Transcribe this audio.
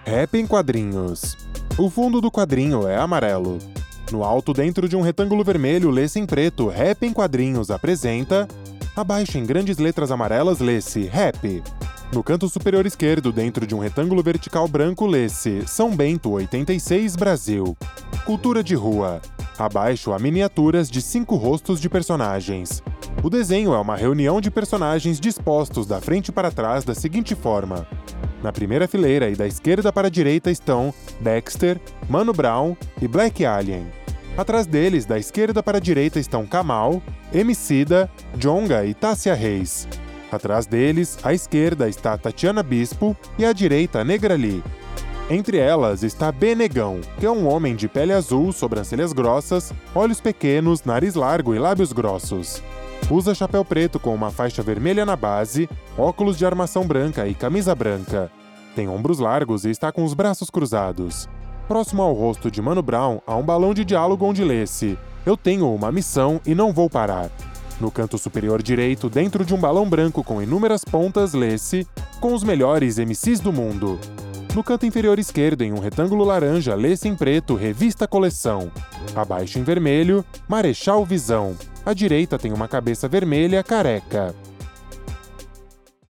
Rap em quadrinhos. O fundo do quadrinho é amarelo. No alto, dentro de um retângulo vermelho, lê-se em preto Rap em quadrinhos apresenta. Abaixo, em grandes letras amarelas, lê-se Rap. No canto superior esquerdo, dentro de um retângulo vertical branco, lê-se São Bento, 86, Brasil. Cultura de rua. Abaixo, há miniaturas de 5 rostos de personagens. O desenho é uma reunião de personagens dispostos da frente para trás da seguinte forma. Na primeira fileira e da esquerda para a direita estão Dexter, Mano Brown e Black Alien. Atrás deles, da esquerda para a direita estão Kamal, Emicida, Djonga e Tássia Reis. Atrás deles, à esquerda está Tatiana Bispo e à direita Negra Lee. Entre elas está Benegão, que é um homem de pele azul, sobrancelhas grossas, olhos pequenos, nariz largo e lábios grossos. Usa chapéu preto com uma faixa vermelha na base, óculos de armação branca e camisa branca. Tem ombros largos e está com os braços cruzados. Próximo ao rosto de Mano Brown há um balão de diálogo onde lê-se: "Eu tenho uma missão e não vou parar". No canto superior direito, dentro de um balão branco com inúmeras pontas, lê-se: "Com os melhores MCs do mundo". No canto inferior esquerdo, em um retângulo laranja, lê-se em preto Revista Coleção. Abaixo, em vermelho, Marechal Visão. À direita tem uma cabeça vermelha careca.